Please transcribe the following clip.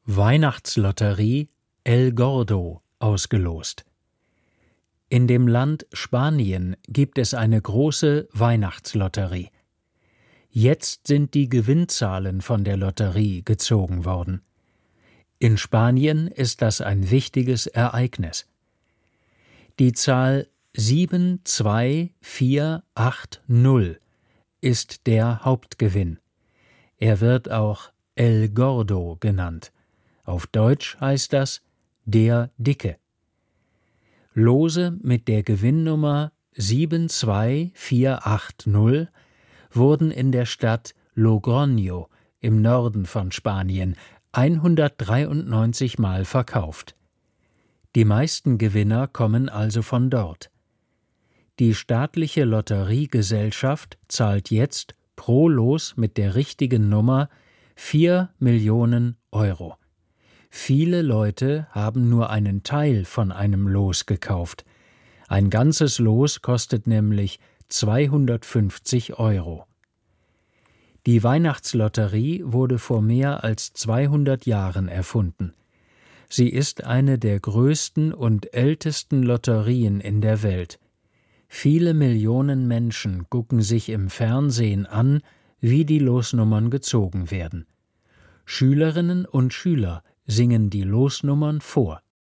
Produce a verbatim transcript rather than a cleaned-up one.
Weihnachtslotterie El Gordo ausgelost. In dem Land Spanien gibt es eine große Weihnachtslotterie. Jetzt sind die Gewinnzahlen von der Lotterie gezogen worden. In Spanien ist das ein wichtiges Ereignis. Die Zahl sieben zwei vier acht null ist der Hauptgewinn. Er wird auch El Gordo genannt. Auf Deutsch heißt das der Dicke. Lose mit der Gewinnnummer sieben zwei vier acht null wurden in der Stadt Logroño im Norden von Spanien hundertdreiundneunzig Mal verkauft. Die meisten Gewinner kommen also von dort. Die staatliche Lotteriegesellschaft zahlt jetzt pro Los mit der richtigen Nummer vier Millionen Euro. Viele Leute haben nur einen Teil von einem Los gekauft. Ein ganzes Los kostet nämlich zweihundertfünfzig Euro. Die Weihnachtslotterie wurde vor mehr als zweihundert Jahren erfunden. Sie ist eine der größten und ältesten Lotterien in der Welt. Viele Millionen Menschen gucken sich im Fernsehen an, wie die Losnummern gezogen werden. Schülerinnen und Schüler singen die Losnummern vor.